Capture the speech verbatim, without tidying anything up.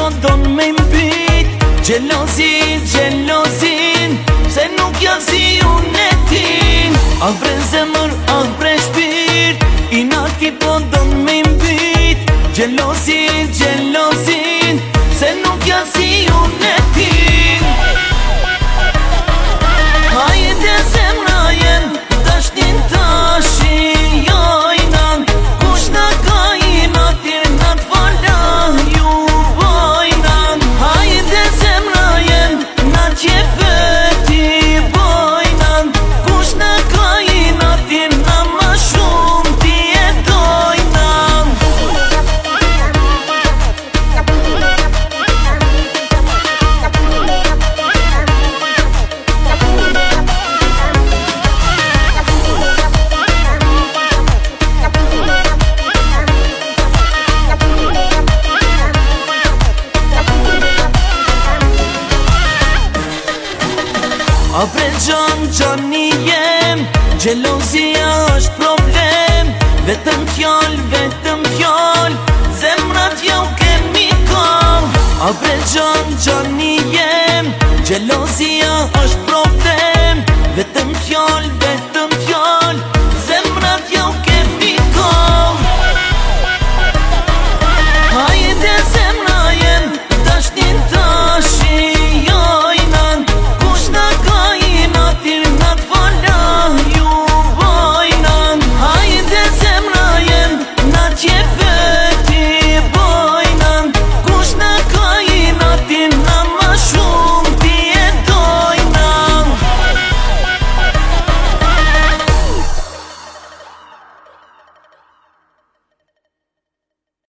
po don me mbit Gjelozin, gjelozin Pse nuk janë si unë e tin Ah bre zemër, ah bre shpirt Inati po don me mbit Gjelozin, gjelozin Pse nuk janë si unë e tin Hajde zemra jen Dashnin tashi jajnan Kush na ka inatir na t'fala ju vojnan Hajde zemra jen Na qefeti vojnan Kush na ka inatir na ma shumë ti e dojnan A bre gjon, gjoni jem Gjelozia është problem Vetëm fjall, vetëm fjall Zemrat jau kemi kam A bre gjon, gjoni jem Gjelozia është problem